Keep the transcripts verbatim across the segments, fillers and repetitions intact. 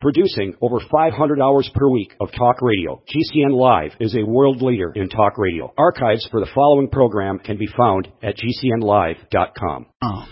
Producing over five hundred hours per week of talk radio, G C N Live is a world leader in talk radio. Archives for the following program can be found at G C N live dot com. Oh.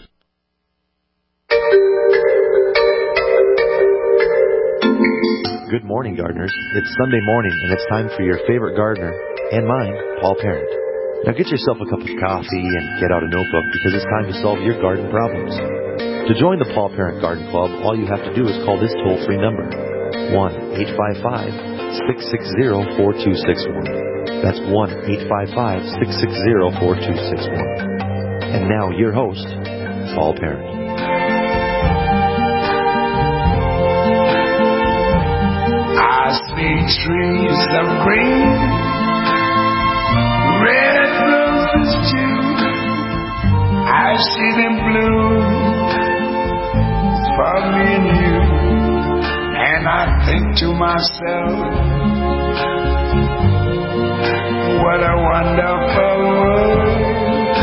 Good morning, gardeners. It's Sunday morning, and it's time for your favorite gardener, and mine, Paul Parent. Now get yourself a cup of coffee and get out a notebook, because it's time to solve your garden problems. To join the Paul Parent Garden Club, all you have to do is call this toll-free number, one eight five five, six six zero, four two six one. That's one eight five five, six six zero, four two six one. And now, your host, Paul Parent. I see trees of green, red roses too. I see them bloom for me and you. And I think to myself, what a wonderful world.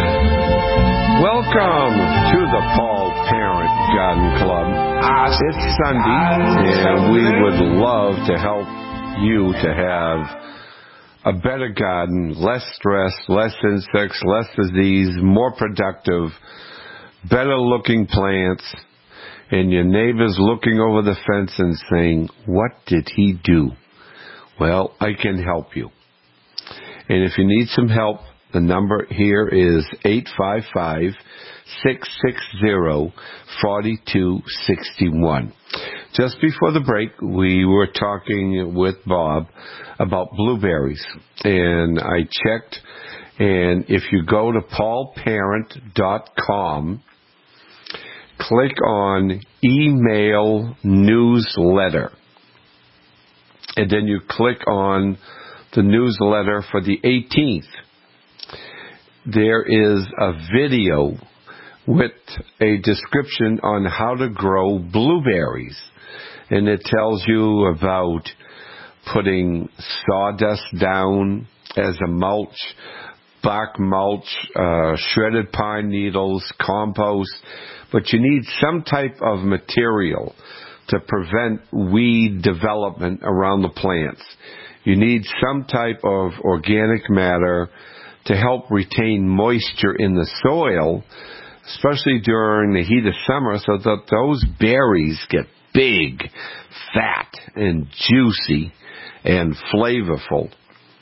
Welcome to the Paul Parent Garden Club. It's Sunday, and we would love to help you to have a better garden, less stress, less insects, less disease, more productive, better looking plants, and your neighbor's looking over the fence and saying, what did he do? Well, I can help you. And if you need some help, the number here is eight five five, six six zero, four two six one. Just before the break, we were talking with Bob about blueberries, and I checked, and if you go to paul parent dot com, click on email newsletter, and then you click on the newsletter for the eighteenth. There is a video with a description on how to grow blueberries. And it tells you about putting sawdust down as a mulch, bark mulch, uh, shredded pine needles, compost. But you need some type of material to prevent weed development around the plants. You need some type of organic matter to help retain moisture in the soil, especially during the heat of summer, so that those berries get big, fat, and juicy, and flavorful.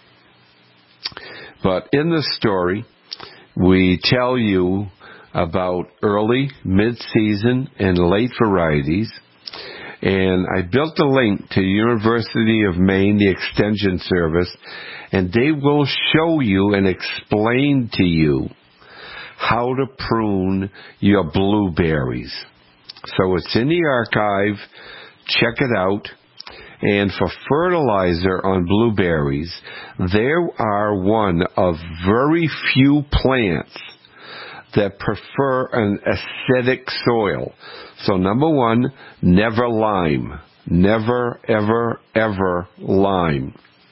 But in the story, we tell you about early, mid-season, and late varieties. And I built a link to University of Maine, the Extension Service, and they will show you and explain to you how to prune your blueberries. So it's in the archive. Check it out. And for fertilizer on blueberries, there are one of very few plants that prefer an acidic soil. So number one, never lime. Never, ever, ever lime.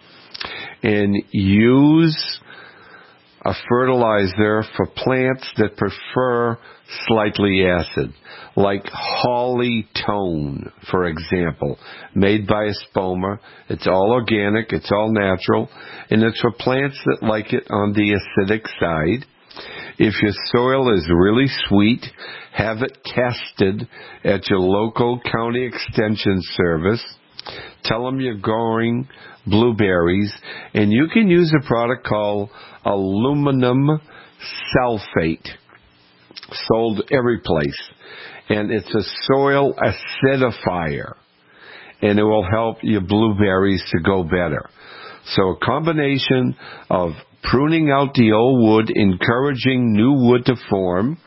And use a fertilizer for plants that prefer slightly acid, like Holly Tone, for example, made by Espoma. It's all organic, it's all natural, and it's for plants that like it on the acidic side. If your soil is really sweet, have it tested at your local county extension service. Tell them you're growing blueberries, and you can use a product called aluminum sulfate, sold every place. And it's a soil acidifier, and it will help your blueberries to go better. So a combination of pruning out the old wood, encouraging new wood to form,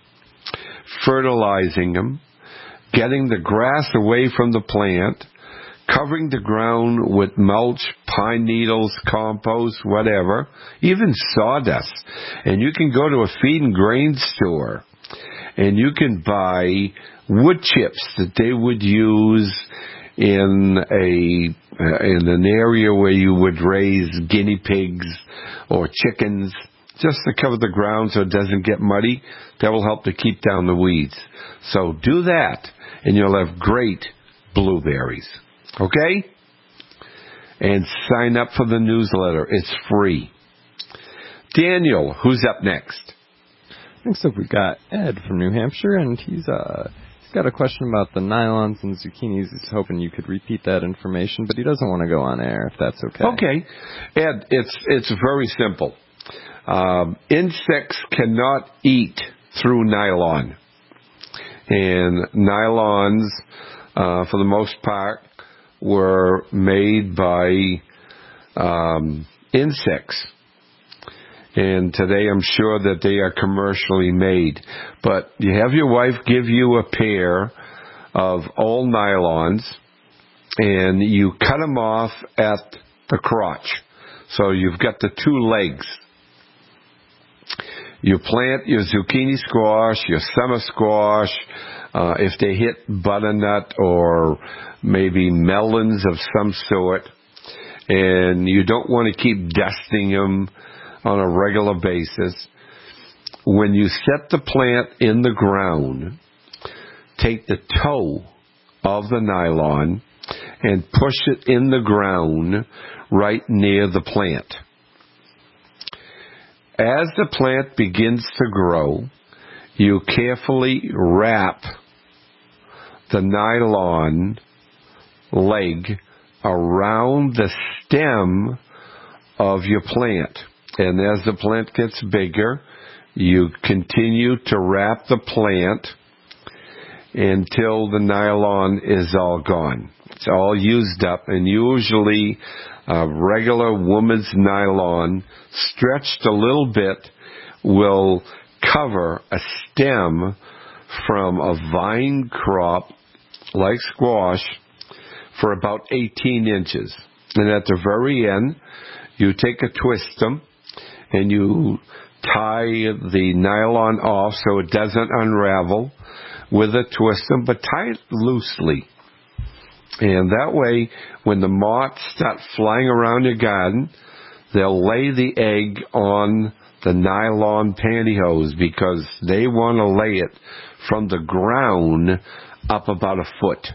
fertilizing them, getting the grass away from the plant, covering the ground with mulch, pine needles, compost, whatever, even sawdust. And you can go to a feed and grain store, and you can buy wood chips that they would use in a uh, in an area where you would raise guinea pigs or chickens, just to cover the ground so it doesn't get muddy. That will help to keep down the weeds. So do that, and you'll have great blueberries. Okay? And sign up for the newsletter. It's free. Daniel, who's up next? Next up, we've got Ed from New Hampshire, and he's uh he's got a question about the nylons and zucchinis. He's hoping you could repeat that information, but he doesn't want to go on air, if that's okay. Okay. Ed, it's it's very simple. Um, insects cannot eat through nylon. And nylons, uh, for the most part, were made by um, insects. And today I'm sure that they are commercially made. But you have your wife give you a pair of old nylons, and you cut them off at the crotch. So you've got the two legs. You plant your zucchini squash, your summer squash, uh, if they hit butternut or maybe melons of some sort, and you don't want to keep dusting them on a regular basis. When you set the plant in the ground, take the toe of the nylon and push it in the ground right near the plant. As the plant begins to grow, you carefully wrap the nylon leg around the stem of your plant. And as the plant gets bigger, you continue to wrap the plant until the nylon is all gone. It's all used up, and usually a regular woman's nylon, stretched a little bit, will cover a stem from a vine crop like squash for about eighteen inches. And at the very end, you take a twistum and you tie the nylon off so it doesn't unravel with a twistum, but tie it loosely. And that way, when the moths start flying around your garden, they'll lay the egg on the nylon pantyhose because they want to lay it from the ground up about a foot.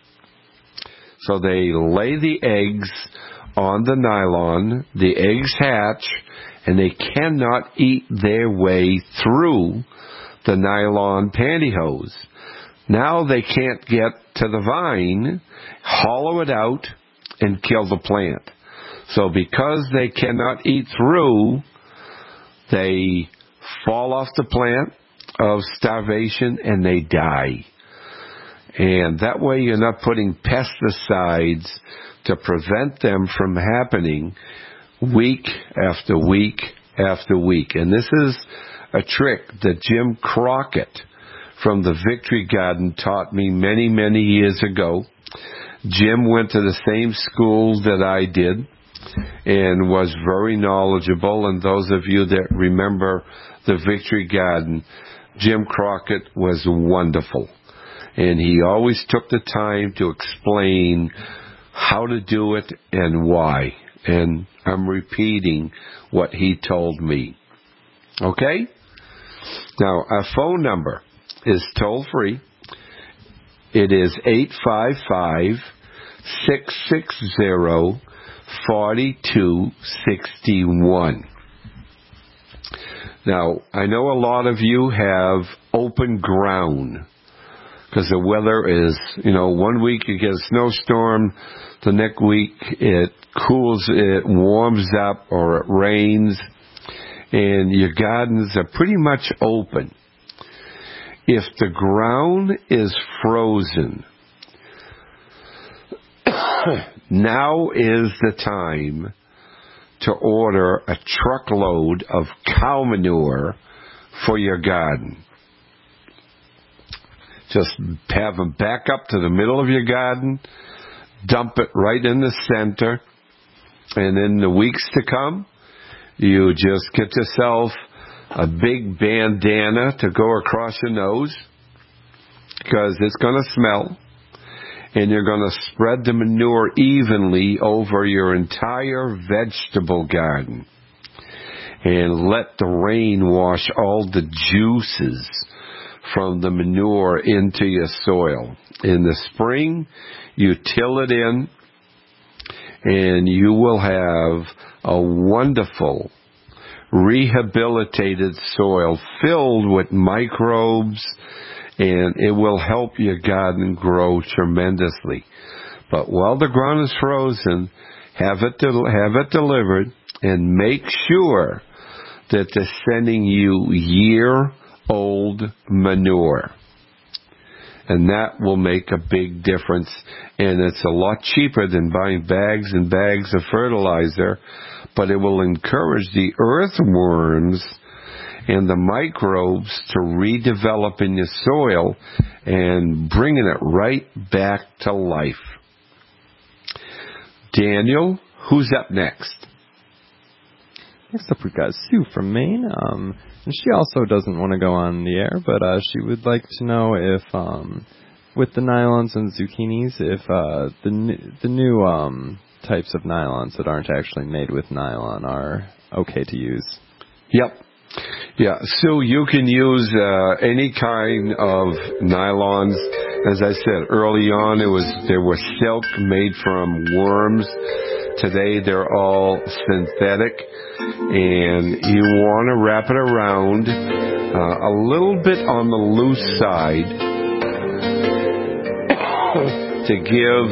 So they lay the eggs on the nylon, the eggs hatch, and they cannot eat their way through the nylon pantyhose. Now they can't get to the vine, hollow it out, and kill the plant. So because they cannot eat through, they fall off the plant of starvation and they die. And that way you're not putting pesticides to prevent them from happening week after week after week. And this is a trick that Jim Crockett from the Victory Garden taught me many, many years ago. Jim went to the same school that I did and was very knowledgeable. And those of you that remember the Victory Garden, Jim Crockett was wonderful. And he always took the time to explain how to do it and why. And I'm repeating what he told me. Okay? Now, our phone number is toll free. It is eight five five, six six zero, four two six one. Now, I know a lot of you have open ground because the weather is, you know, one week you get a snowstorm, the next week it cools, it warms up, or it rains, and your gardens are pretty much open. If the ground is frozen, now is the time to order a truckload of cow manure for your garden. Just have them back up to the middle of your garden, dump it right in the center, and in the weeks to come, you just get yourself a big bandana to go across your nose because it's going to smell, and you're going to spread the manure evenly over your entire vegetable garden and let the rain wash all the juices from the manure into your soil. In the spring, you till it in, and you will have a wonderful, rehabilitated soil filled with microbes, and it will help your garden grow tremendously. But while the ground is frozen, have it del- have it delivered, and make sure that they're sending you year-old manure. And that will make a big difference. And it's a lot cheaper than buying bags and bags of fertilizer, but it will encourage the earthworms and the microbes to redevelop in your soil and bringing it right back to life. Daniel, who's up next? Next up, we've got Sue from Maine. Um, and she also doesn't want to go on the air, but uh, she would like to know if, um, with the nylons and zucchinis, if uh, the n- the new um, types of nylons that aren't actually made with nylon are okay to use. Yep. Yeah, so you can use uh, any kind of nylons. As I said early on, it was there was silk made from worms. Today they're all synthetic, and you want to wrap it around uh, a little bit on the loose side to give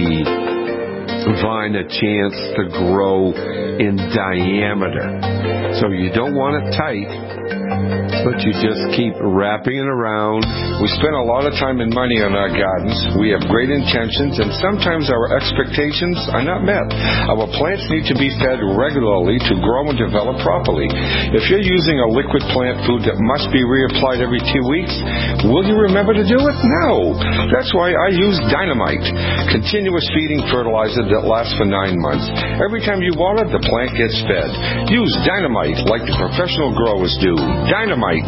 the vine a chance to grow in diameter. So you don't want it tight, but you just keep wrapping it around. We spend a lot of time and money on our gardens. We have great intentions, and sometimes our expectations are not met. Our plants need to be fed regularly to grow and develop properly. If you're using a liquid plant food that must be reapplied every two weeks, will you remember to do it? No. That's why I use Dynamite, continuous feeding fertilizer that lasts for nine months. Every time you water, the plant gets fed. Use Dynamite like the professional growers do. Dynamite.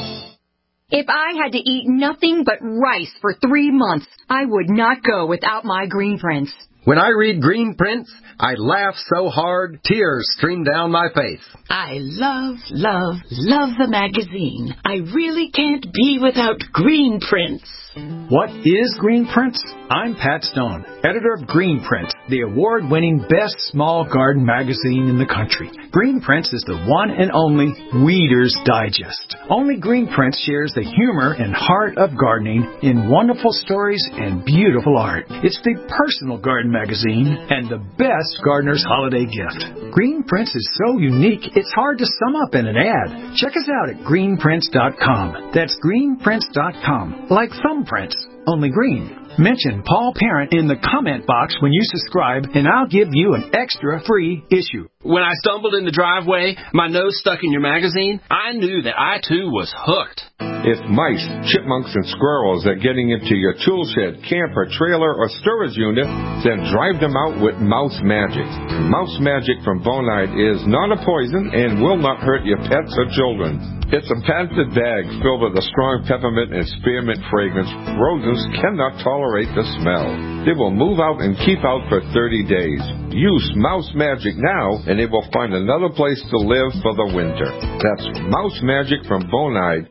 If I had to eat nothing but rice for three months, I would not go without my Green Prints. When I read Green Prints, I laugh so hard, tears stream down my face. I love, love, love the magazine. I really can't be without Green Prints. What is Green Prints? I'm Pat Stone, editor of Green Prints, the award-winning best small garden magazine in the country. Green Prints is the one and only Weeder's Digest. Only Green Prints shares the humor and heart of gardening in wonderful stories and beautiful art. It's the personal garden magazine and the best gardener's holiday gift. Green Prints is so unique, it's hard to sum up in an ad. Check us out at green prints dot com. That's green prints dot com. Like thumbprints, only green. Mention Paul Parent in the comment box when you subscribe, and I'll give you an extra free issue. When I stumbled in the driveway, my nose stuck in your magazine, I knew that I too was hooked. If mice, chipmunks, and squirrels are getting into your tool shed, camper, trailer, or storage unit, then drive them out with Mouse Magic. Mouse Magic from Bonide is not a poison and will not hurt your pets or children. It's a patented bag filled with a strong peppermint and spearmint fragrance. Rodents cannot tolerate the smell. They will move out and keep out for thirty days. Use Mouse Magic now, and they will find another place to live for the winter. That's Mouse Magic from Bonide.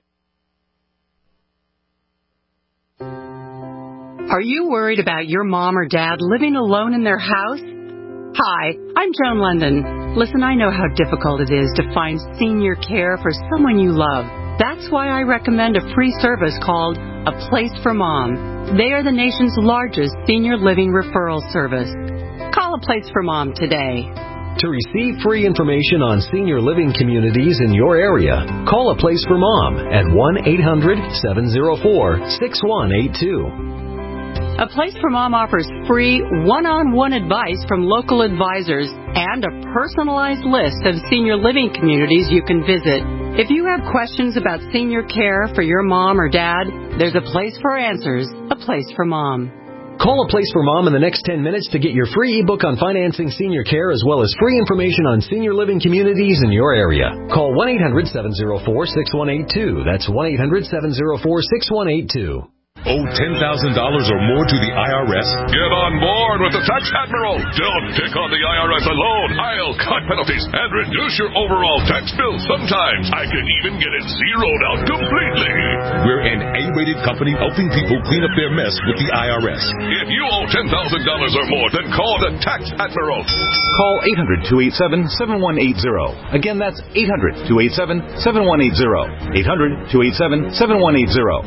Are you worried about your mom or dad living alone in their house? Hi, I'm Joan London. Listen, I know how difficult it is to find senior care for someone you love. That's why I recommend a free service called A Place for Mom. They are the nation's largest senior living referral service. Call A Place for Mom today. To receive free information on senior living communities in your area, call A Place for Mom at one eight hundred seven oh four six one eight two. A Place for Mom offers free one-on-one advice from local advisors and a personalized list of senior living communities you can visit. If you have questions about senior care for your mom or dad, there's a place for answers, A Place for Mom. Call A Place for Mom in the next ten minutes to get your free ebook on financing senior care as well as free information on senior living communities in your area. Call one eight hundred seven oh four six one eight two. That's one eight hundred seven oh four six one eight two. Owe ten thousand dollars or more to the I R S? Get on board with the Tax Admiral. Don't take on the I R S alone. I'll cut penalties and reduce your overall tax bill. Sometimes I can even get it zeroed out completely. We're an A-rated company helping people clean up their mess with the I R S. If you owe ten thousand dollars or more, then call the Tax Admiral. Call eight hundred, two eight seven, seven one eight zero. Again, that's eight hundred, two eight seven, seven one eight zero. eight hundred, two eight seven, seven one eight zero.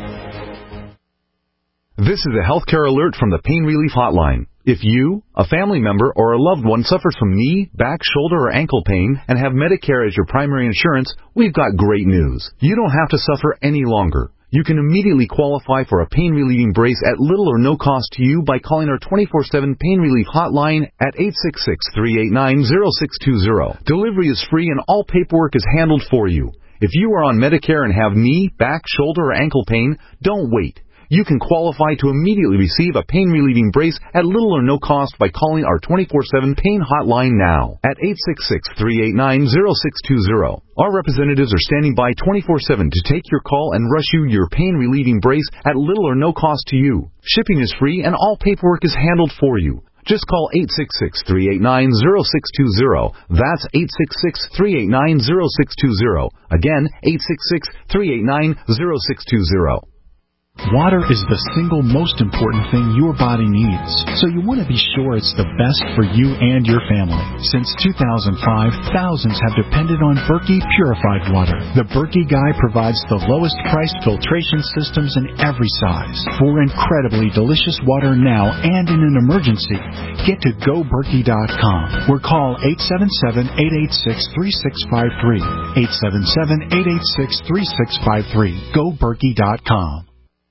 This is a healthcare alert from the Pain Relief Hotline. If you, a family member, or a loved one suffers from knee, back, shoulder, or ankle pain and have Medicare as your primary insurance, we've got great news. You don't have to suffer any longer. You can immediately qualify for a pain-relieving brace at little or no cost to you by calling our twenty-four seven Pain Relief Hotline at eight six six, three eight nine, zero six two zero. Delivery is free and all paperwork is handled for you. If you are on Medicare and have knee, back, shoulder, or ankle pain, don't wait. You can qualify to immediately receive a pain-relieving brace at little or no cost by calling our twenty-four seven Pain Hotline now at eight six six, three eight nine, zero six two zero. Our representatives are standing by twenty-four seven to take your call and rush you your pain-relieving brace at little or no cost to you. Shipping is free and all paperwork is handled for you. Just call eight six six, three eight nine, zero six two zero. That's eight six six, three eight nine, zero six two zero. Again, eight six six, three eight nine, zero six two zero. Water is the single most important thing your body needs, so you want to be sure it's the best for you and your family. Since two thousand five, thousands have depended on Berkey purified water. The Berkey Guy provides the lowest priced filtration systems in every size. For incredibly delicious water now and in an emergency, get to go berkey dot com or call eight seven seven, eight eight six, three six five three. eight seven seven, eight eight six, three six five three. go berkey dot com.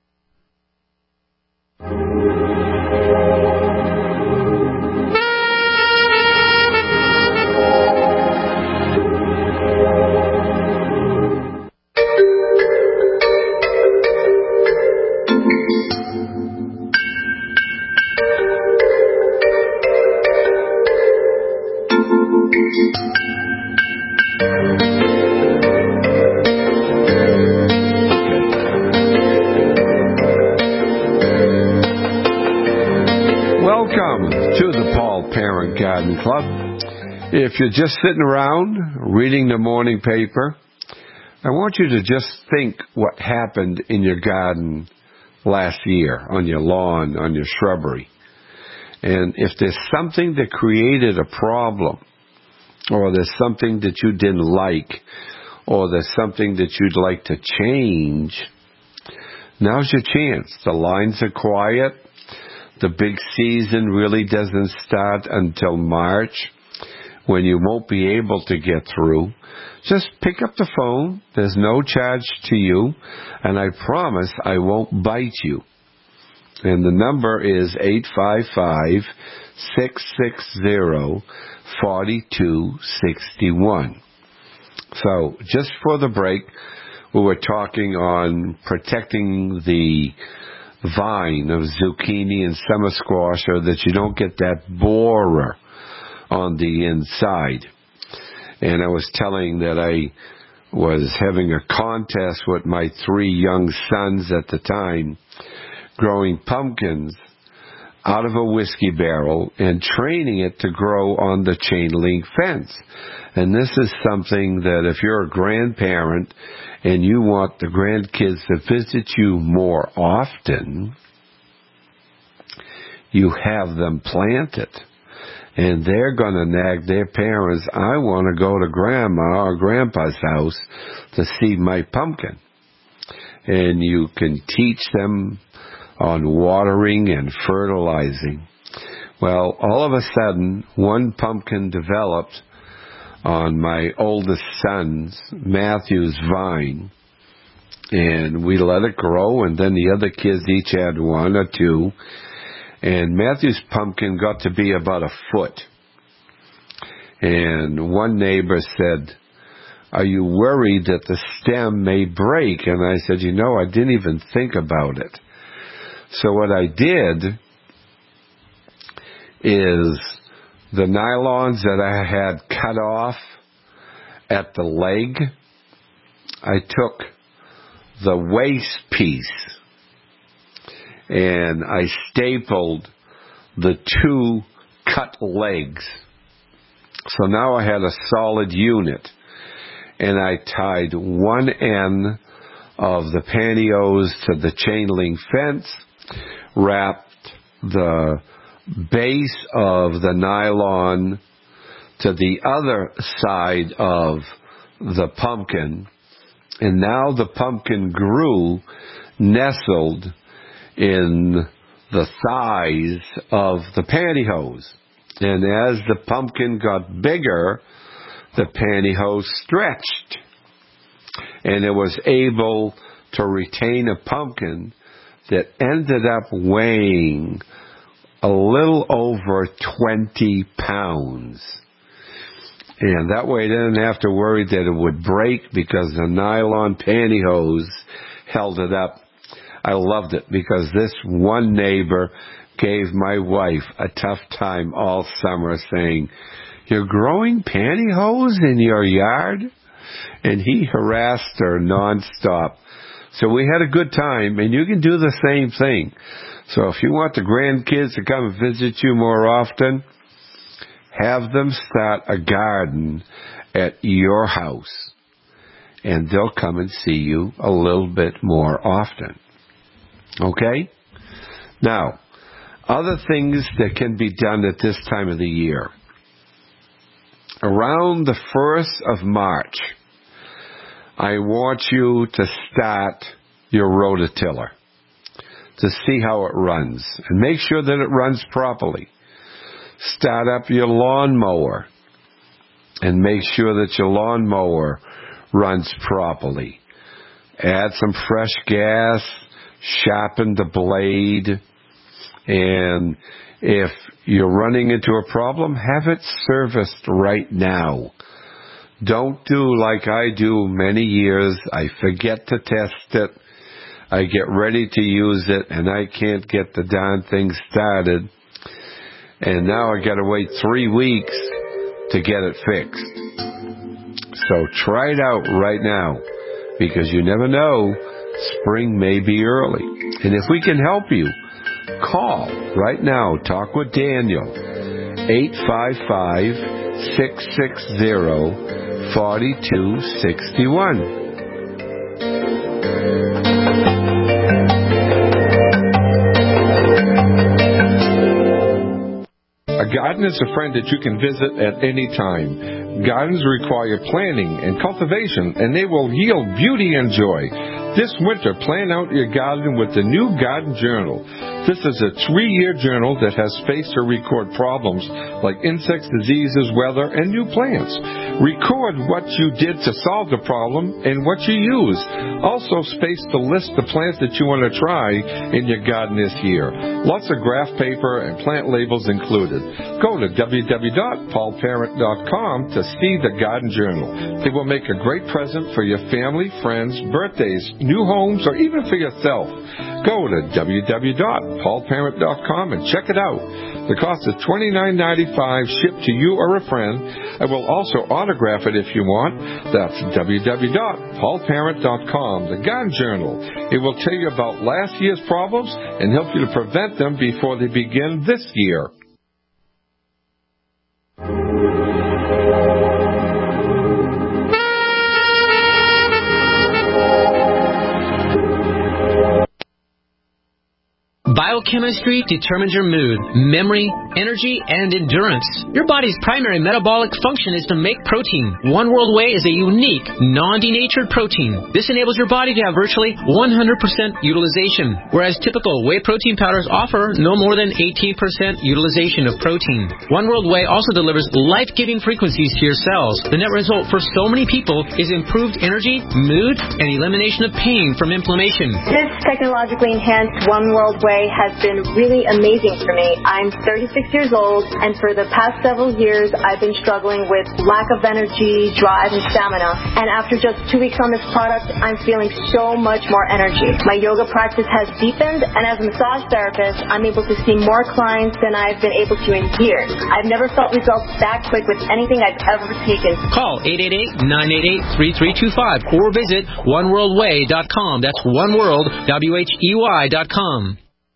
Club. If you're just sitting around reading the morning paper, I want you to just think what happened in your garden last year, on your lawn, on your shrubbery. And if there's something that created a problem, or there's something that you didn't like, or there's something that you'd like to change, now's your chance. The lines are quiet. The big season really doesn't start until March, when you won't be able to get through. Just pick up the phone. There's no charge to you, and I promise I won't bite you. And the number is eight five five, six six zero, four two six one. So, just for the break, we were talking on protecting the vine of zucchini and summer squash so that you don't get that borer on the inside. And I was telling that I was having a contest with my three young sons at the time, growing pumpkins out of a whiskey barrel and training it to grow on the chain link fence. And this is something that if you're a grandparent and you want the grandkids to visit you more often, you have them plant it. And they're going to nag their parents, I want to go to grandma or grandpa's house to see my pumpkin. And you can teach them on watering and fertilizing. Well, all of a sudden, one pumpkin developed on my oldest son's, Matthew's, vine. And we let it grow, and then the other kids each had one or two. And Matthew's pumpkin got to be about a foot. And one neighbor said, are you worried that the stem may break? And I said, you know, I didn't even think about it. So what I did is the nylons that I had cut off at the leg, I took the waste piece and I stapled the two cut legs. So now I had a solid unit, and I tied one end of the pantyhose to the chain link fence, wrapped the base of the nylon to the other side of the pumpkin, and now the pumpkin grew nestled in the thighs of the pantyhose. And as the pumpkin got bigger, the pantyhose stretched, and it was able to retain a pumpkin that ended up weighing a little over twenty pounds. And that way I didn't have to worry that it would break because the nylon pantyhose held it up. I loved it because this one neighbor gave my wife a tough time all summer saying, "You're growing pantyhose in your yard?" And he harassed her nonstop. So we had a good time, and you can do the same thing. So if you want the grandkids to come and visit you more often, have them start a garden at your house, and they'll come and see you a little bit more often. Okay? Now, other things that can be done at this time of the year. Around the first of March, I want you to start your rototiller to see how it runs, and make sure that it runs properly. Start up your lawnmower and make sure that your lawnmower runs properly. Add some fresh gas, sharpen the blade, and if you're running into a problem, have it serviced right now. Don't do like I do many years. I forget to test it. I get ready to use it, and I can't get the darn thing started. And now I got to wait three weeks to get it fixed. So try it out right now, because you never know, spring may be early. And if we can help you, call right now. Talk with Daniel. eight five five, six six zero, four two six one. A garden is a friend that you can visit at any time. Gardens require planning and cultivation, and they will yield beauty and joy. This winter, plan out your garden with the new Garden Journal. This is a three-year journal that has space to record problems like insects, diseases, weather, and new plants. Record what you did to solve the problem and what you used. Also space to list the plants that you want to try in your garden this year. Lots of graph paper and plant labels included. Go to w w w dot paul parent dot com to see the Garden Journal. It will make a great present for your family, friends, birthdays, new homes, or even for yourself. Go to w w w dot paul parent dot com and check it out. The cost is twenty-nine ninety-five shipped to you or a friend. I will also autograph it if you want. That's w w w dot paul parent dot com. The Garden Journal. It will tell you about last year's problems and help you to prevent them before they begin this year. Biochemistry determines your mood, memory, energy, and endurance. Your body's primary metabolic function is to make protein. One World Whey is a unique, non-denatured protein. This enables your body to have virtually one hundred percent utilization, whereas typical whey protein powders offer no more than eighteen percent utilization of protein. One World Whey also delivers life-giving frequencies to your cells. The net result for so many people is improved energy, mood, and elimination of pain from inflammation. This technologically enhanced One World Whey has been really amazing for me. I'm thirty-six years old, and for the past several years, I've been struggling with lack of energy, drive, and stamina. And after just two weeks on this product, I'm feeling so much more energy. My yoga practice has deepened, and as a massage therapist, I'm able to see more clients than I've been able to in years. I've never felt results that quick with anything I've ever taken. Call eight eight eight, nine eight eight, three three two five or visit one world way dot com. That's one world, W H E Y dot com.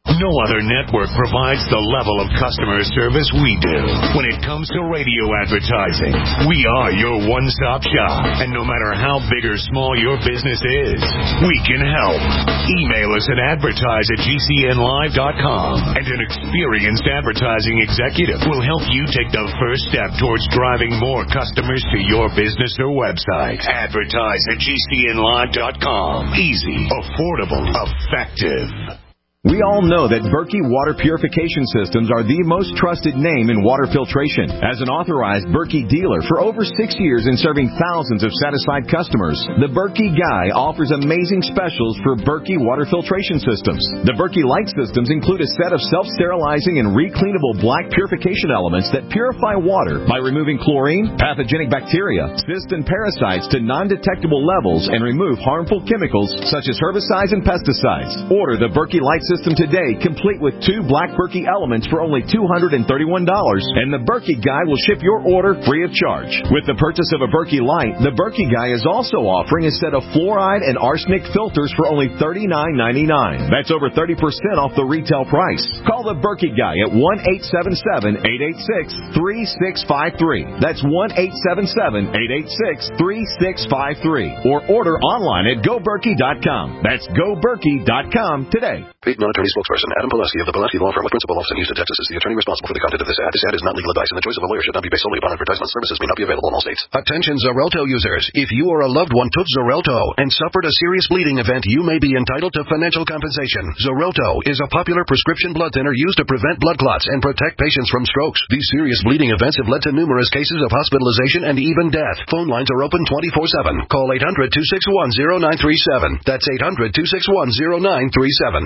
No other network provides the level of customer service we do. When it comes to radio advertising, we are your one-stop shop. And no matter how big or small your business is, we can help. Email us at advertise at G C N live dot com, and an experienced advertising executive will help you take the first step towards driving more customers to your business or website. Advertise at G C N live dot com. Easy, affordable, effective. We all know that Berkey Water Purification Systems are the most trusted name in water filtration. As an authorized Berkey dealer for over six years and serving thousands of satisfied customers, the Berkey Guy offers amazing specials for Berkey Water Filtration Systems. The Berkey Light Systems include a set of self-sterilizing and recleanable black purification elements that purify water by removing chlorine, pathogenic bacteria, cysts, and parasites to non-detectable levels and remove harmful chemicals such as herbicides and pesticides. Order the Berkey Light System System today, complete with two black Berkey elements for only two hundred thirty-one dollars, and the Berkey Guy will ship your order free of charge. With the purchase of a Berkey Light, the Berkey Guy is also offering a set of fluoride and arsenic filters for only thirty-nine ninety-nine. That's over thirty percent off the retail price. Call the Berkey Guy at one eight seven seven, eight eight six, three six five three. That's one eight seven seven, eight eight six, three six five three. Or order online at go berkey dot com. That's go berkey dot com today. Paid non-attorney spokesperson Adam Pulaski of the Pulaski Law Firm with principal office in Houston, Texas is the attorney responsible for the content of this ad. This ad is not legal advice, and the choice of a lawyer should not be based solely upon advertisement. Services may not be available in all states. Attention Xarelto users. If you or a loved one took Xarelto and suffered a serious bleeding event, you may be entitled to financial compensation. Xarelto is a popular prescription blood thinner used to prevent blood clots and protect patients from strokes. These serious bleeding events have led to numerous cases of hospitalization and even death. Phone lines are open twenty-four seven. Call eight hundred, two six one, zero nine three seven. That's eight hundred, two six one, zero nine three seven.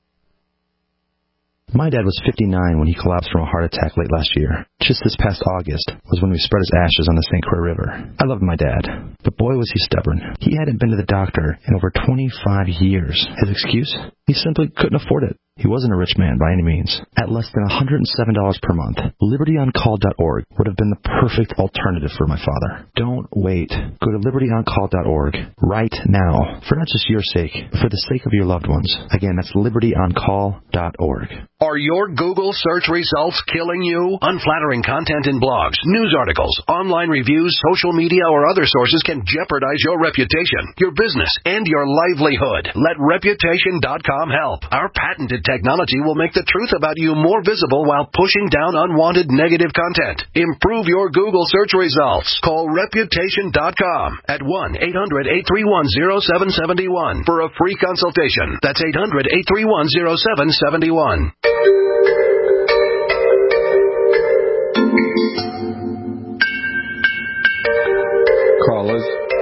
My dad was fifty-nine when he collapsed from a heart attack late last year. Just this past August was when we spread his ashes on the Saint Croix River. I loved my dad, but boy was he stubborn. He hadn't been to the doctor in over twenty-five years. His excuse? He simply couldn't afford it. He wasn't a rich man by any means. At less than one hundred seven dollars per month, liberty on call dot org would have been the perfect alternative for my father. Don't wait. Go to liberty on call dot org right now, for not just your sake, but for the sake of your loved ones. Again, that's liberty on call dot org. Are your Google search results killing you? Unflattering content in blogs, news articles, online reviews, social media, or other sources can jeopardize your reputation, your business, and your livelihood. Let reputation dot com help. Our patented technology will make the truth about you more visible while pushing down unwanted negative content. Improve your Google search results. Call reputation dot com at one eight hundred, eight three one, zero seven seven one for a free consultation. That's eight hundred, eight three one, zero seven seven one. Callers.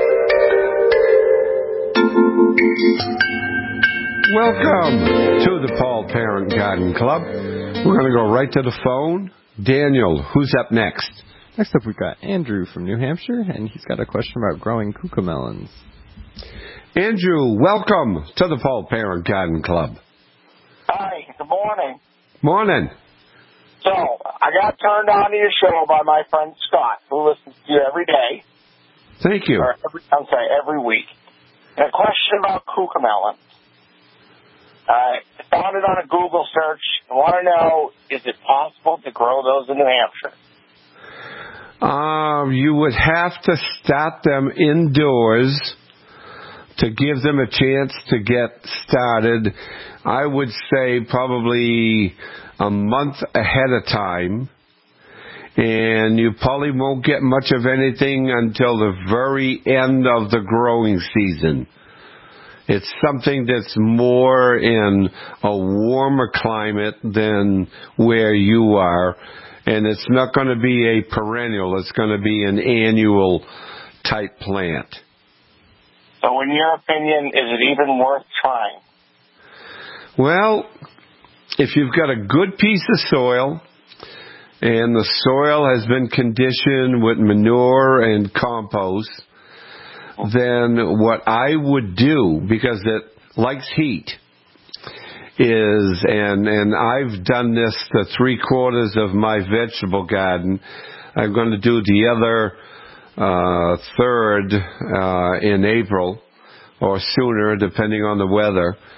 Welcome to the Paul Parent Garden Club. We're going to go right to the phone. Daniel, who's up next? Next up, we've got Andrew from New Hampshire, and he's got a question about growing cucamelons. Andrew, welcome to the Paul Parent Garden Club. Hi, good morning. Morning. So, I got turned on to your show by my friend Scott, who listens to you every day. Thank you. Or every, I'm sorry, every week. And a question about cucamelons. I found it on a Google search. I want to know, is it possible to grow those in New Hampshire? Um, you would have to start them indoors to give them a chance to get started. I would say probably a month ahead of time. And you probably won't get much of anything until the very end of the growing season. It's something that's more in a warmer climate than where you are. And it's not going to be a perennial. It's going to be an annual type plant. So in your opinion, is it even worth trying? Well, if you've got a good piece of soil, and the soil has been conditioned with manure and compost, then what I would do, because it likes heat, is, and, and I've done this to three quarters of my vegetable garden. I'm going to do the other uh, third uh, in April or sooner, depending on the weather.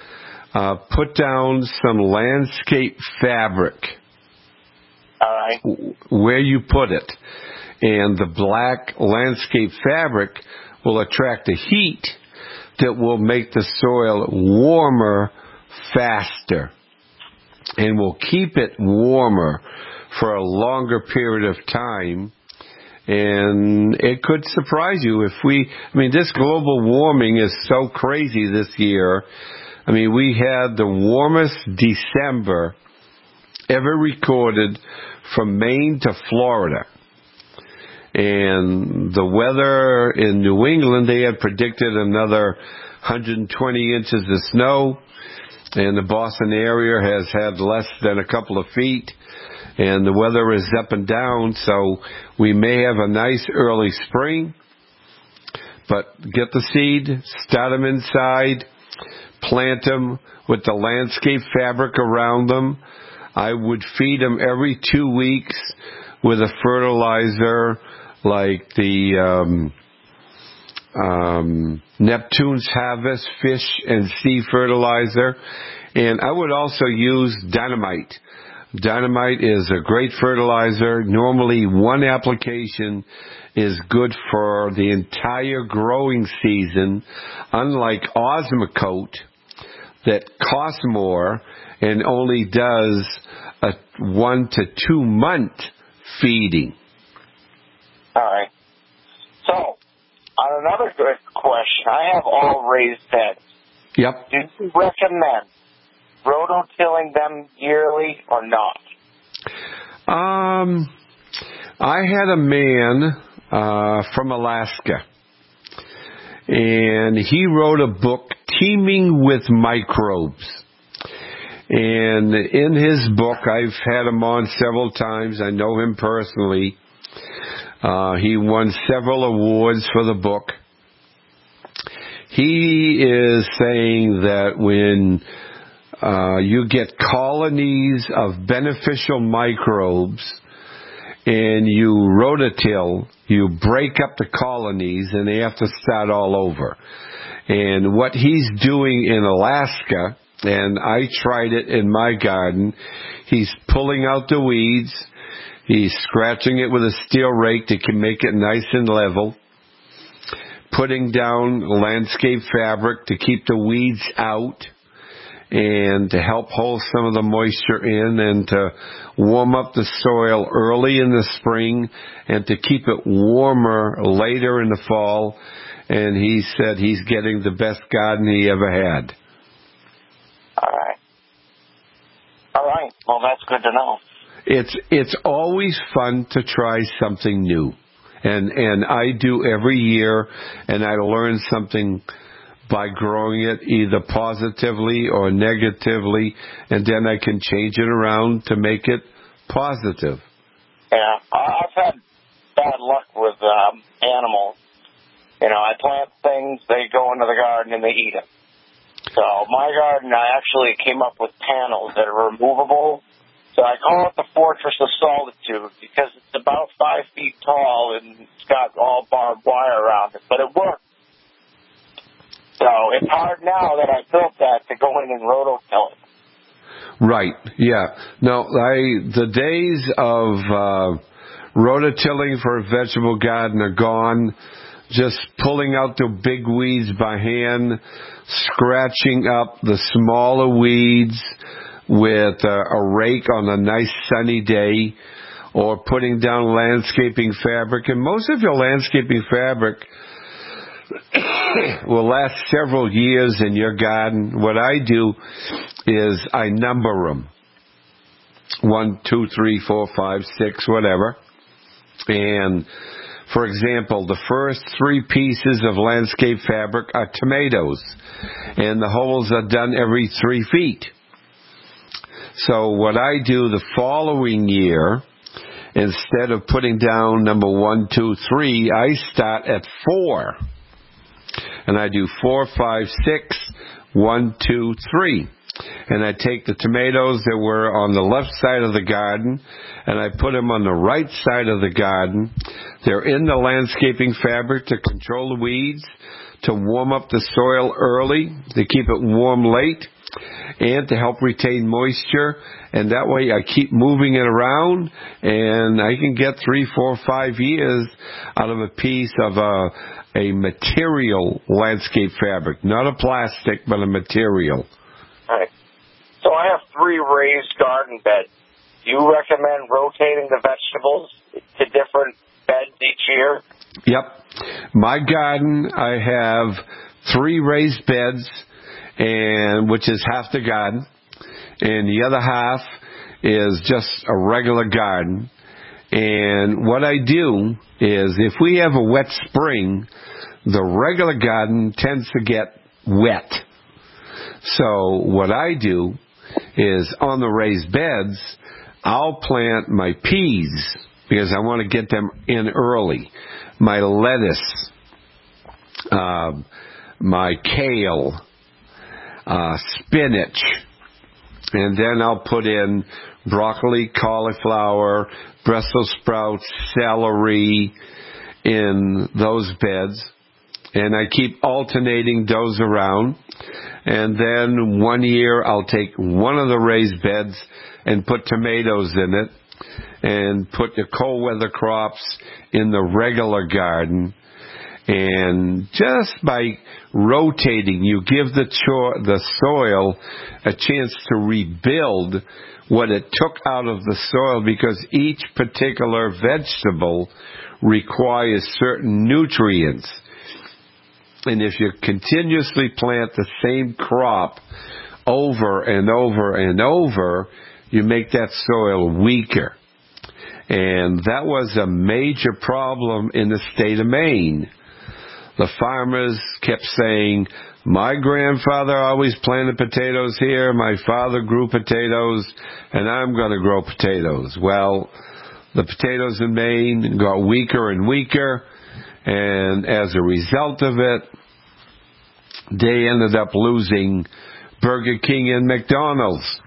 uh, put down some landscape fabric. All right. Where you put it. And the black landscape fabric will attract the heat that will make the soil warmer faster. And will keep it warmer for a longer period of time. And it could surprise you if we, I mean, this global warming is so crazy this year. I mean, we had the warmest December ever recorded from Maine to Florida. And the weather in New England, they had predicted another one hundred twenty inches of snow. And the Boston area has had less than a couple of feet. And the weather is up and down, so we may have a nice early spring. But get the seed, start them inside, plant them with the landscape fabric around them. I would feed them every two weeks with a fertilizer like the um, um, Neptune's Harvest fish and sea fertilizer. And I would also use Dynamite. Dynamite is a great fertilizer. Normally one application is good for the entire growing season, unlike Osmocote that costs more and only does a one to two month feeding. All right. So, on another good question, I have all raised beds. Yep. Do you recommend rototilling them yearly or not? Um, I had a man uh, from Alaska, and he wrote a book, Teeming with Microbes. And in his book, I've had him on several times. I know him personally. Uh, he won several awards for the book. He is saying that when Uh, you get colonies of beneficial microbes and you rototill, you break up the colonies and they have to start all over. And what he's doing in Alaska, and I tried it in my garden, he's pulling out the weeds, he's scratching it with a steel rake to make it nice and level, putting down landscape fabric to keep the weeds out, and to help hold some of the moisture in, and to warm up the soil early in the spring, and to keep it warmer later in the fall. And he said he's getting the best garden he ever had. All right. All right. Well, that's good to know. It's it's always fun to try something new. And and I do every year, and I learn something by growing it either positively or negatively, and then I can change it around to make it positive. Yeah, I've had bad luck with um, animals. You know, I plant things, they go into the garden and they eat them. So my garden, I actually came up with panels that are removable. So I call it the Fortress of Solitude because it's about five feet tall and it's got all barbed wire around it, but it works. So it's hard now that I built that to go in and rototill it. Right, yeah. No, I, the days of uh, rototilling for a vegetable garden are gone. Just pulling out the big weeds by hand, scratching up the smaller weeds with uh, a rake on a nice sunny day, or putting down landscaping fabric. And most of your landscaping fabric will last several years in your garden. What I do is I number them. One, two, three, four, five, six, whatever. And, for example, the first three pieces of landscape fabric are tomatoes. And the holes are done every three feet. So what I do the following year, instead of putting down number one, two, three, I start at four. And I do four, five, six, one, two, three. And I take the tomatoes that were on the left side of the garden, and I put them on the right side of the garden. They're in the landscaping fabric to control the weeds, to warm up the soil early, to keep it warm late, and to help retain moisture. And that way I keep moving it around, and I can get three, four, five years out of a piece of a, a material landscape fabric. Not a plastic, but a material. All right. So I have three raised garden beds. Do you recommend rotating the vegetables to different beds each year? Yep. My garden, I have three raised beds, and which is half the garden, and the other half is just a regular garden. And what I do is, if we have a wet spring, the regular garden tends to get wet. So what I do is, on the raised beds, I'll plant my peas because I want to get them in early. My lettuce, uh, my kale, uh, spinach, and then I'll put in broccoli, cauliflower, Brussels sprouts, celery in those beds. And I keep alternating those around. And then one year I'll take one of the raised beds and put tomatoes in it, and put the cold weather crops in the regular garden. And just by rotating, you give the cho- the soil a chance to rebuild what it took out of the soil, because each particular vegetable requires certain nutrients. And if you continuously plant the same crop over and over and over, you make that soil weaker. And that was a major problem in the state of Maine. The farmers kept saying, my grandfather always planted potatoes here, my father grew potatoes, and I'm going to grow potatoes. Well, the potatoes in Maine got weaker and weaker, and as a result of it, they ended up losing Burger King and McDonald's.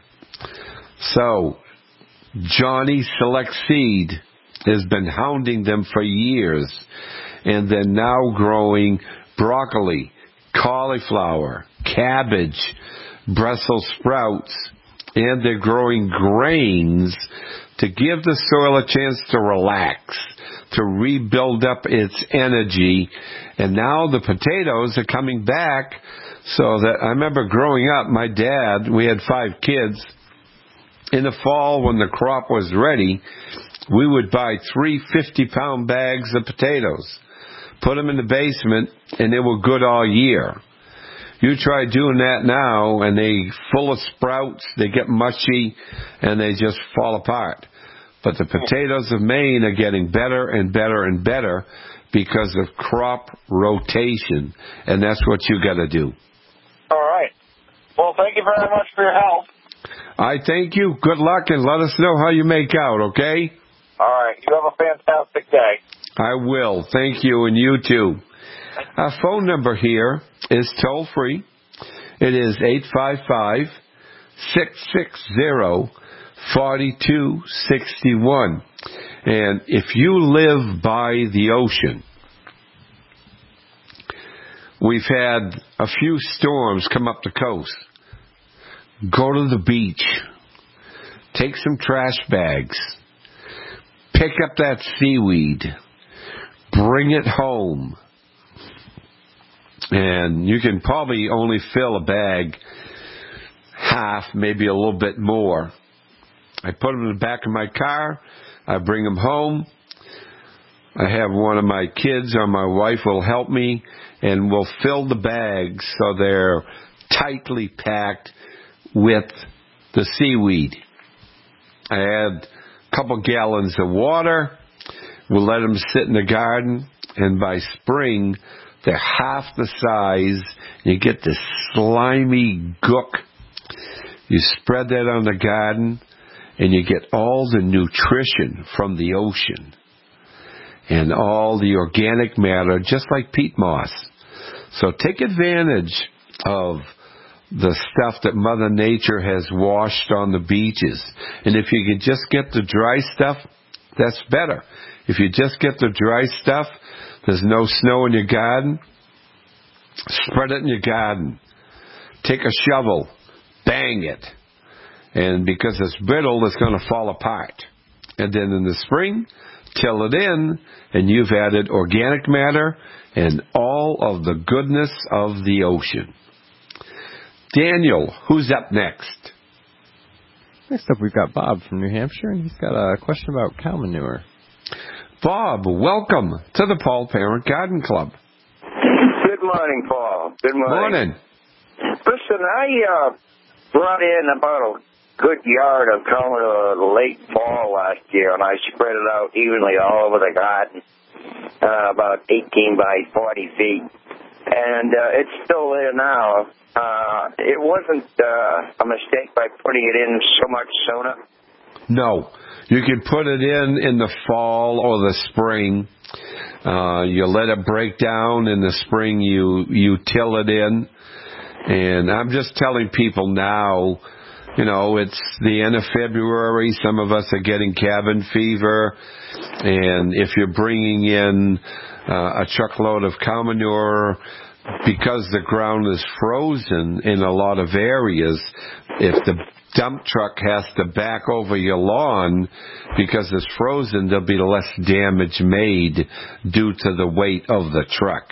So, Johnny Select Seed has been hounding them for years, and they're now growing broccoli, cauliflower, cabbage, Brussels sprouts, and they're growing grains to give the soil a chance to relax, to rebuild up its energy. And now the potatoes are coming back, so that I remember growing up, my dad, we had five kids. In the fall, when the crop was ready, we would buy three fifty-pound bags of potatoes, put them in the basement, and they were good all year. You try doing that now, and they full of sprouts, they get mushy, and they just fall apart. But the potatoes of Maine are getting better and better and better because of crop rotation, and that's what you got to do. All right. Well, thank you very much for your help. I thank you. Good luck, and let us know how you make out, okay? All right. You have a fantastic day. I will. Thank you, and you too. Our phone number here is toll-free. It is eight five five, six six zero, four two six one. And if you live by the ocean, we've had a few storms come up the coast. Go to the beach. Take some trash bags. Pick up that seaweed. Bring it home. And you can probably only fill a bag half, maybe a little bit more. I put them in the back of my car. I bring them home. I have one of my kids or my wife will help me, and we'll fill the bags so they're tightly packed with the seaweed. I add a couple gallons of water. We'll let them sit in the garden, and by spring, they're half the size. You get this slimy gook. You spread that on the garden, and you get all the nutrition from the ocean and all the organic matter, just like peat moss. So take advantage of the stuff that Mother Nature has washed on the beaches. And if you can just get the dry stuff, that's better. If you just get the dry stuff, there's no snow in your garden, Spread it in your garden. Take a shovel, bang it. And because it's brittle, it's going to fall apart. And then in the spring, till it in, and you've added organic matter and all of the goodness of the ocean. Daniel, who's up next? Next up, we've got Bob from New Hampshire, and he's got a question about cow manure. Bob, welcome to the Paul Parent Garden Club. Good morning, Paul. Good morning. Morning. Listen, I uh, brought in about a good yard of Commodore late fall last year, and I spread it out evenly all over the garden, uh, about eighteen by forty feet. And uh, it's still there now. Uh, it wasn't uh, a mistake by putting it in so much sooner. No. You can put it in in the fall or the spring. Uh, you let it break down in the spring. You, you till it in. And I'm just telling people now, you know, it's the end of February. Some of us are getting cabin fever. And if you're bringing in uh, a truckload of cow manure, because the ground is frozen in a lot of areas, if the dump truck has to back over your lawn because it's frozen, there'll be less damage made due to the weight of the truck.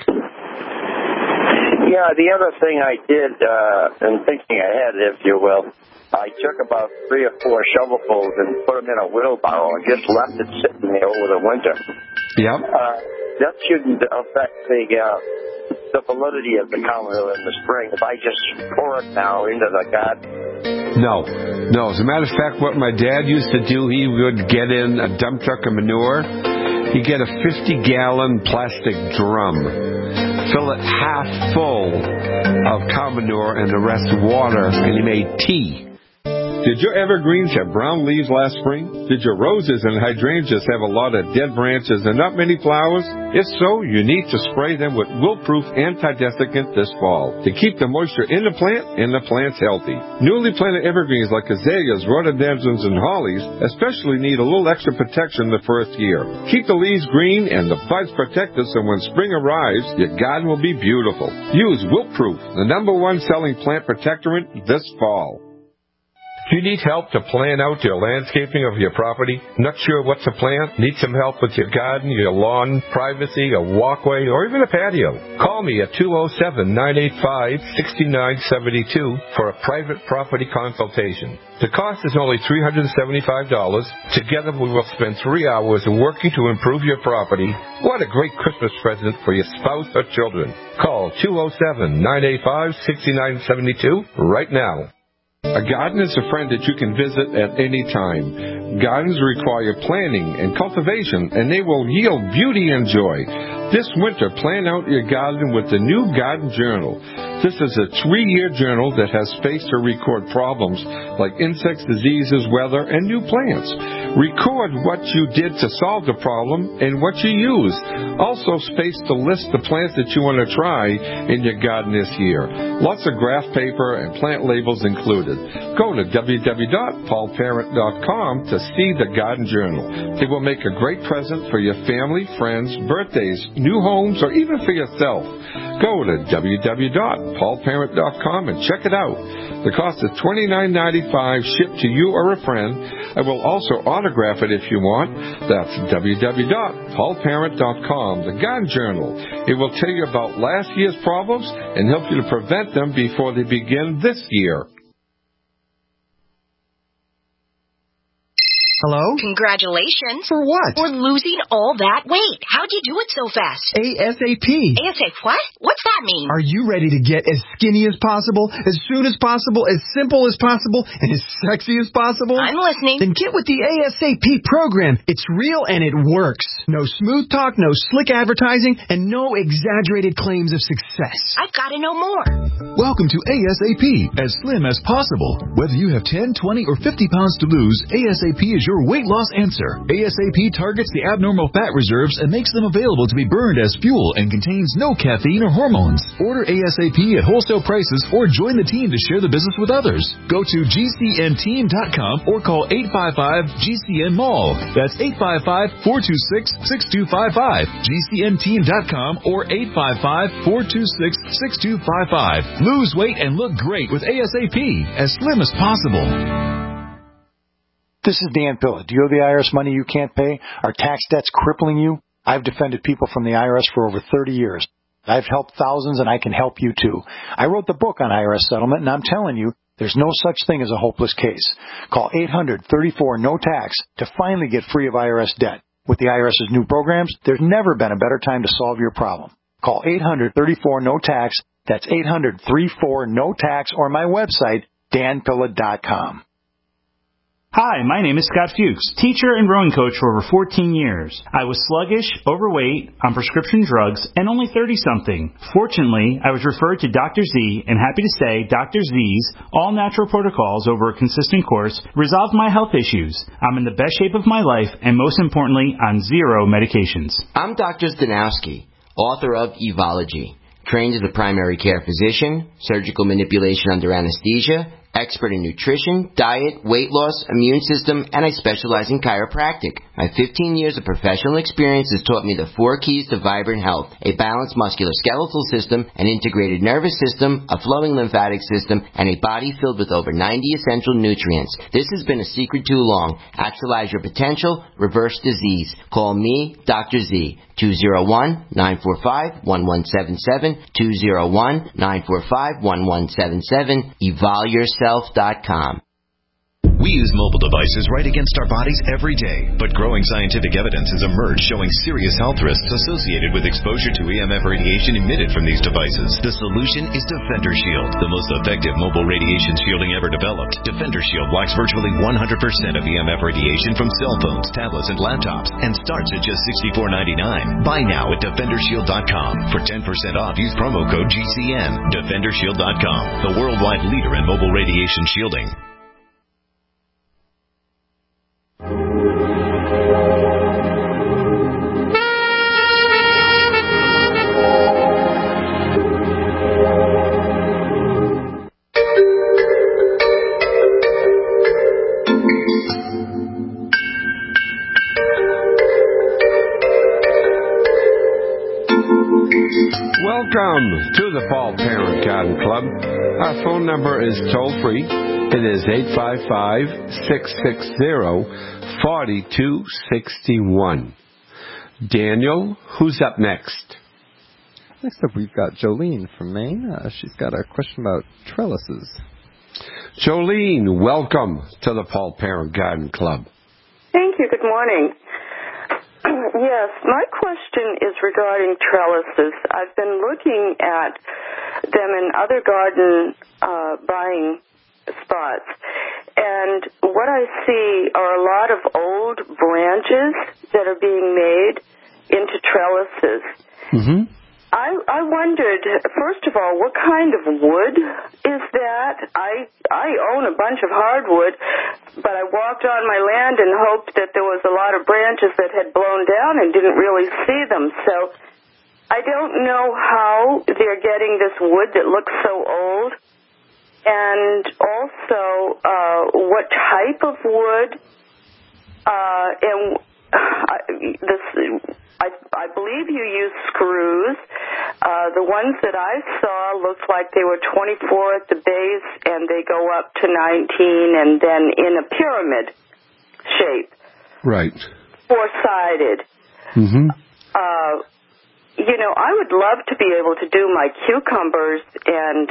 Yeah, the other thing I did, uh, and thinking ahead, if you will, I took about three or four shovelfuls and put them in a wheelbarrow and just left it sitting there over the winter. Yep. Uh, that shouldn't affect the uh, the validity of the cow manure in the spring if I just pour it now into the garden. No. No. As a matter of fact, what my dad used to do, he would get in a dump truck of manure. He'd get a fifty-gallon plastic drum, fill it half full of cow manure and the rest water, and he made tea. Did your evergreens have brown leaves last spring? Did your roses and hydrangeas have a lot of dead branches and not many flowers? If so, you need to spray them with Wilt-Proof Anti-Desiccant this fall to keep the moisture in the plant and the plants healthy. Newly planted evergreens like azaleas, rhododendrons, and hollies especially need a little extra protection the first year. Keep the leaves green and the buds protected so when spring arrives, your garden will be beautiful. Use Wilt-Proof, the number one selling plant protectorant this fall. Do you need help to plan out your landscaping of your property? Not sure what to plant? Need some help with your garden, your lawn, privacy, a walkway, or even a patio? Call me at two oh seven, nine eight five, six nine seven two for a private property consultation. The cost is only three hundred seventy-five dollars. Together we will spend three hours working to improve your property. What a great Christmas present for your spouse or children. Call two oh seven, nine eight five, six nine seven two right now. A garden is a friend that you can visit at any time. Gardens require planning and cultivation, and they will yield beauty and joy. This winter, plan out your garden with the new Garden Journal. This is a three-year journal that has space to record problems like insects, diseases, weather, and new plants. Record what you did to solve the problem and what you used. Also space to list the plants that you want to try in your garden this year. Lots of graph paper and plant labels included. Go to w w w dot paul parent dot com to see the Garden Journal. It will make a great present for your family, friends, birthdays, new homes, or even for yourself. Go to w w w dot paul parent dot com and check it out. The cost is twenty-nine ninety-five shipped to you or a friend. I will also autograph it if you want. That's w w w dot paul parent dot com, the Garden Journal. It will tell you about last year's problems and help you to prevent them before they begin this year. Hello? Congratulations. For what? For losing all that weight. How'd you do it so fast? ASAP. ASAP what? What's that mean? Are you ready to get as skinny as possible, as soon as possible, as simple as possible, and as sexy as possible? I'm listening. Then get with the ASAP program. It's real and it works. No smooth talk, no slick advertising, and no exaggerated claims of success. I've got to know more. Welcome to ASAP, as slim as possible. Whether you have ten, twenty, or fifty pounds to lose, ASAP is your weight loss answer. ASAP targets the abnormal fat reserves and makes them available to be burned as fuel and contains no caffeine or hormones. Order ASAP at wholesale prices or join the team to share the business with others. Go to G C N team dot com or call eight five five G C N mall. That's eight five five, four two six, six two five five. G C N team dot com or eight five five, four two six, six two five five. Lose weight and look great with ASAP, as slim as possible. This is Dan Pilla. Do you owe the I R S money you can't pay? Are tax debts crippling you? I've defended people from the I R S for over thirty years. I've helped thousands, and I can help you too. I wrote the book on I R S settlement, and I'm telling you, there's no such thing as a hopeless case. Call eight hundred, thirty-four, no tax to finally get free of I R S debt. With the IRS's new programs, there's never been a better time to solve your problem. Call eight hundred, thirty-four, no tax. That's eight hundred, thirty-four, no tax, or my website, dan pilla dot com. Hi, my name is Scott Fuchs, teacher and rowing coach for over fourteen years. I was sluggish, overweight, on prescription drugs, and only thirty-something. Fortunately, I was referred to Doctor Z, and happy to say Doctor Z's all-natural protocols over a consistent course resolved my health issues. I'm in the best shape of my life, and most importantly, on zero medications. I'm Doctor Stanowski, author of Evology, trained as a primary care physician, surgical manipulation under anesthesia, expert in nutrition, diet, weight loss, immune system, and I specialize in chiropractic. My fifteen years of professional experience has taught me the four keys to vibrant health: a balanced musculoskeletal system, an integrated nervous system, a flowing lymphatic system, and a body filled with over ninety essential nutrients. This has been a secret too long. Actualize your potential, reverse disease. Call me, Doctor Z, two oh one, nine four five, one one seven seven, two oh one, nine four five, one one seven seven, evol yourself dot com. We use mobile devices right against our bodies every day, but growing scientific evidence has emerged showing serious health risks associated with exposure to E M F radiation emitted from these devices. The solution is Defender Shield, the most effective mobile radiation shielding ever developed. Defender Shield blocks virtually one hundred percent of E M F radiation from cell phones, tablets, and laptops, and starts at just sixty-four ninety-nine. Buy now at defender shield dot com. For ten percent off, use promo code G C N. defender shield dot com, the worldwide leader in mobile radiation shielding. Welcome to the Paul Parent Garden Club. Our phone number is toll-free. It is eight five five, six six zero, four two six one. Daniel, who's up next? Next up, we've got Jolene from Maine. Uh, she's got a question about trellises. Jolene, welcome to the Paul Parent Garden Club. Thank you. Good morning. Yes, my question is regarding trellises. I've been looking at them in other garden uh, buying spots, and what I see are a lot of old branches that are being made into trellises. Mm-hmm. I, I wondered, first of all, what kind of wood is that? I I own a bunch of hardwood, but I walked on my land and hoped that there was a lot of branches that had blown down and didn't really see them. So I don't know how they're getting this wood that looks so old, and also uh, what type of wood, uh, and uh, this... I, I believe you use screws. Uh, the ones that I saw looked like they were twenty-four at the base, and they go up to nineteen, and then in a pyramid shape. Right. Four-sided. Mm-hmm. Uh, you know, I would love to be able to do my cucumbers, and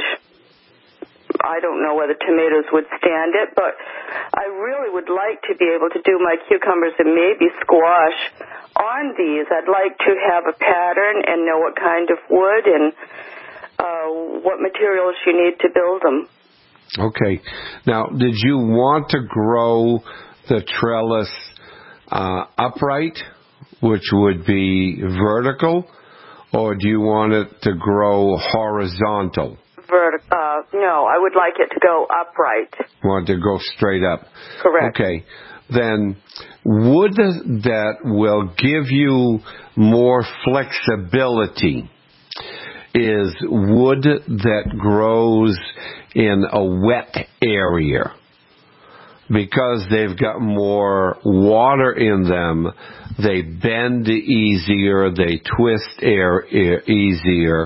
I don't know whether tomatoes would stand it, but I really would like to be able to do my cucumbers and maybe squash on these. I'd like to have a pattern and know what kind of wood and uh, what materials you need to build them. Okay. Now, did you want to grow the trellis uh, upright, which would be vertical, or do you want it to grow horizontal? Vertic- uh, no, I would like it to go upright. Want it to go straight up. Correct. Okay. then wood that will give you more flexibility is wood that grows in a wet area. Because they've got more water in them, they bend easier, they twist air, air easier,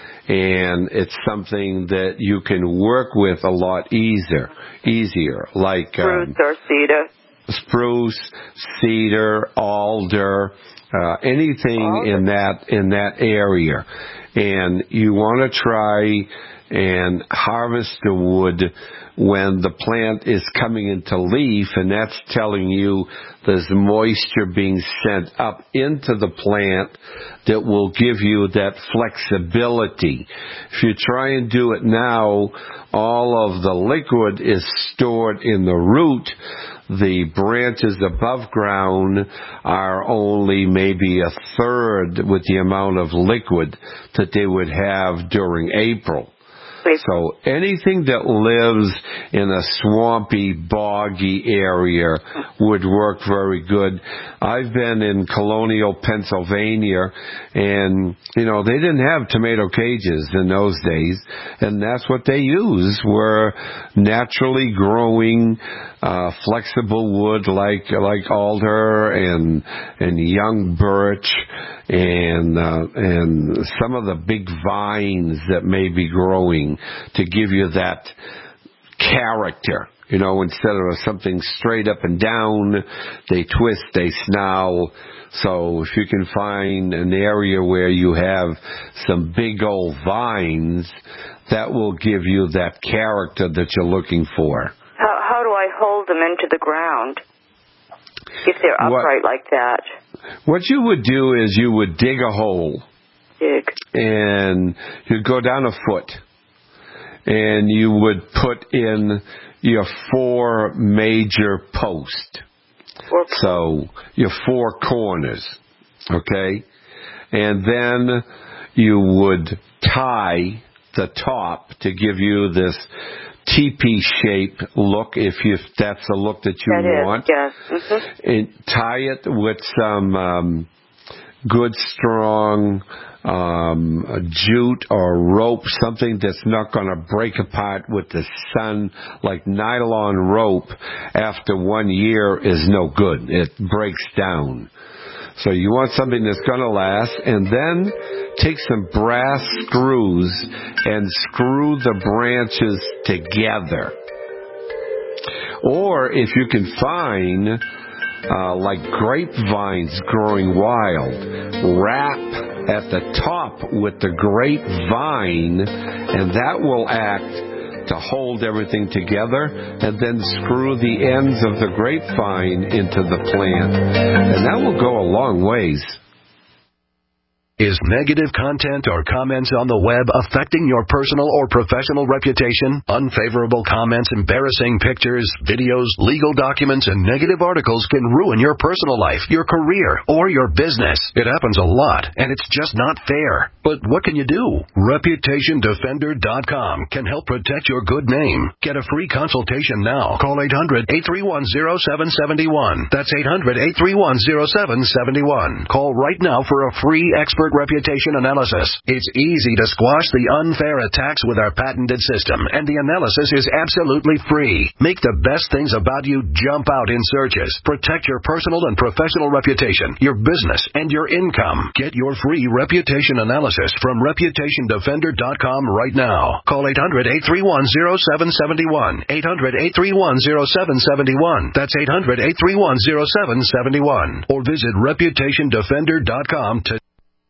and it's something that you can work with a lot easier. Easier, like spruce um, or cedar. Spruce, cedar, alder, uh, anything alder. in that in that area, and you want to try and harvest the wood when the plant is coming into leaf, and that's telling you there's moisture being sent up into the plant that will give you that flexibility. If you try and do it now, all of the liquid is stored in the root. The branches above ground are only maybe a third with the amount of liquid that they would have during April. So anything that lives in a swampy, boggy area would work very good. I've been in colonial Pennsylvania, and, you know, they didn't have tomato cages in those days, and that's what they used, were naturally growing uh, flexible wood like like alder and and young birch and uh, and some of the big vines that may be growing to give you that character. You know, instead of something straight up and down, they twist, they snarl. So if you can find an area where you have some big old vines, that will give you that character that you're looking for. How, how do I hold them into the ground if they're upright what, like that? What you would do is you would dig a hole. Dig. And you'd go down a foot. And you would put in your four major posts. Four. So your four corners, okay? And then you would tie the top to give you this teepee-shaped look, if you if that's the look that you that want. Is, yes. Mm-hmm. And tie it with some um, good, strong um, a jute or rope, something that's not going to break apart with the sun. Like nylon rope, after one year is no good. It breaks down. So you want something that's going to last, and then take some brass screws and screw the branches together. Or if you can find uh, like grapevines growing wild, wrap at the top with the grapevine, and that will act to hold everything together, and then screw the ends of the grapevine into the plant. And that will go a long ways. Is negative content or comments on the web affecting your personal or professional reputation? Unfavorable comments, embarrassing pictures, videos, legal documents, and negative articles can ruin your personal life, your career, or your business. It happens a lot, and it's just not fair. But what can you do? Reputation Defender dot com can help protect your good name. Get a free consultation now. Call eight hundred, eight three one, zero seven seven one. That's eight hundred, eight three one, zero seven seven one. Call right now for a free expert reputation analysis. It's easy to squash the unfair attacks with our patented system, and the analysis is absolutely free. Make the best things about you jump out in searches. Protect your personal and professional reputation, your business, and your income. Get your free reputation analysis from Reputation Defender dot com right now. Call eight hundred, eight three one, zero seven seven one. eight hundred, eight three one, zero seven seven one. That's eight hundred, eight three one, zero seven seven one. Or visit Reputation Defender dot com to